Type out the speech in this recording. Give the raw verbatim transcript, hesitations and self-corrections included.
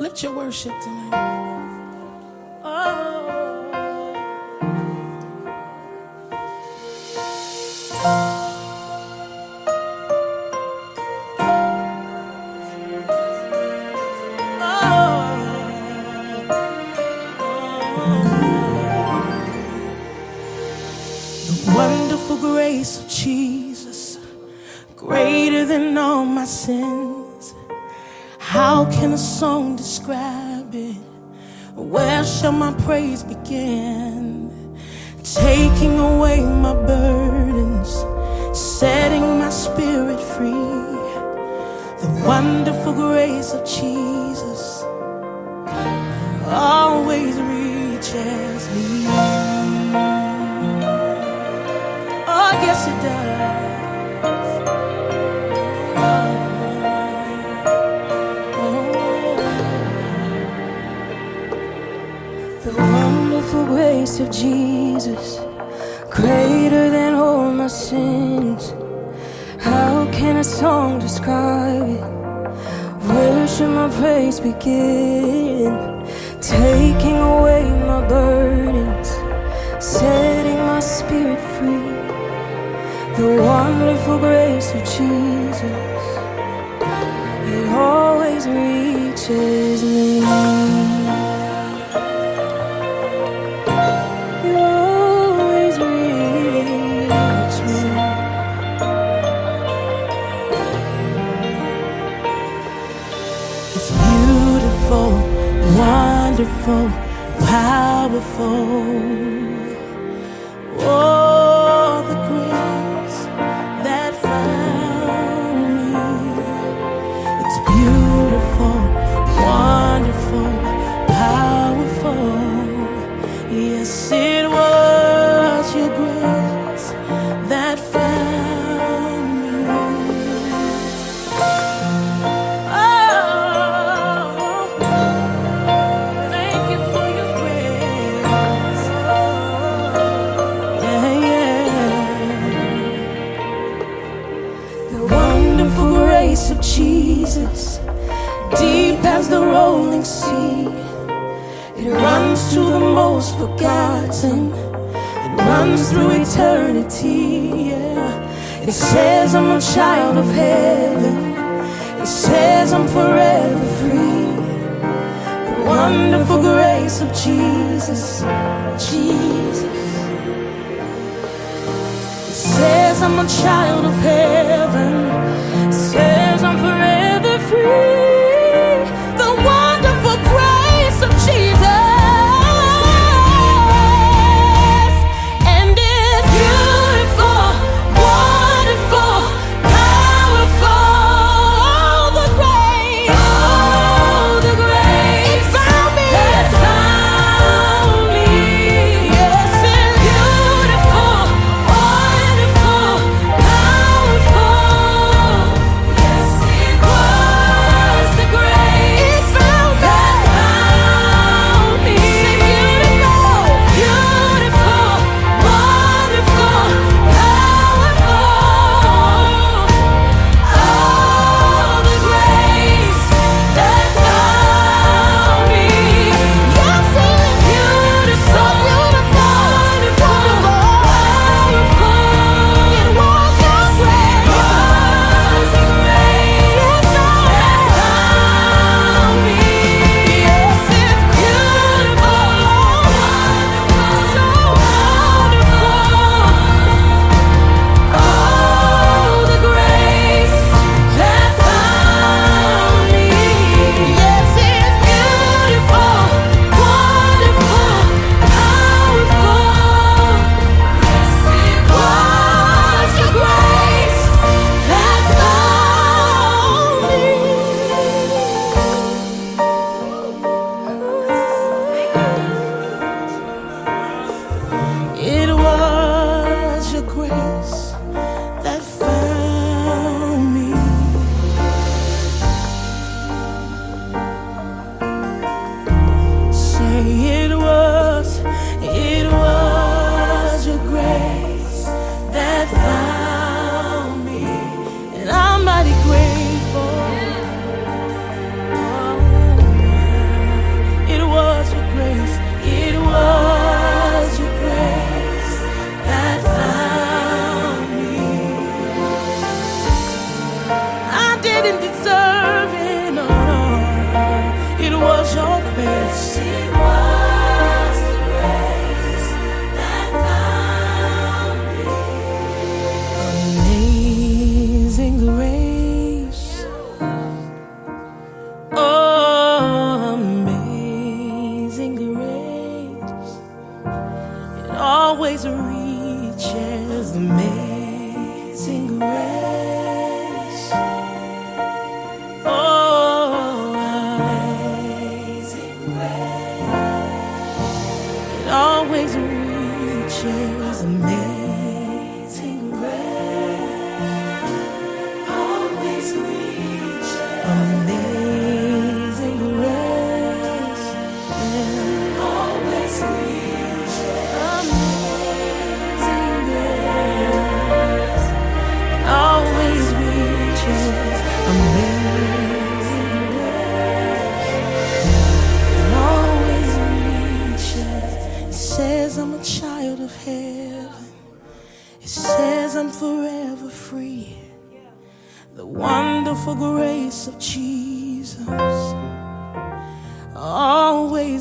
Lift your worship tonight. Oh. The wonderful grace of Jesus, greater than all my sins. How can a song describe it? Where shall my praise begin? Taking away my burdens, setting my spirit free. The wonderful grace of Jesus always reaches me. Oh, yes it does. The wonderful grace of Jesus, greater than all my sins. How can a song describe it? Where should my praise begin? Taking away my burdens, setting my spirit free. The wonderful grace of Jesus, it always reaches me. Wonderful, powerful. Oh, the grace that found me. It's beautiful, wonderful, powerful. Yes, it was your grace that found me. Of Jesus, deep as the rolling sea, it runs to the most forgotten, it runs through eternity. Yeah. It says I'm a child of heaven, it says I'm forever free. The wonderful grace of Jesus, Jesus. It says I'm a child of heaven, says I'm forever free. The wonderful grace of Jesus, and it's beautiful, wonderful, powerful. Oh, the grace, oh, the grace, it found me, it found me. Yes, it's beautiful, wonderful, powerful. didn't deserve it, no, no. It was your grace. It was the grace that found me. Amazing grace. Oh, amazing grace. It always reaches. Amazing grace. Oh, amazing grace. It always reaches. Amazing grace. Always reaches. Amazing grace. Yeah. Always reaches. Amazing grace. Always reaches. Amazing grace. Always reaches. It says I'm a child of heaven. It says I'm forever free. The wonderful grace of Jesus always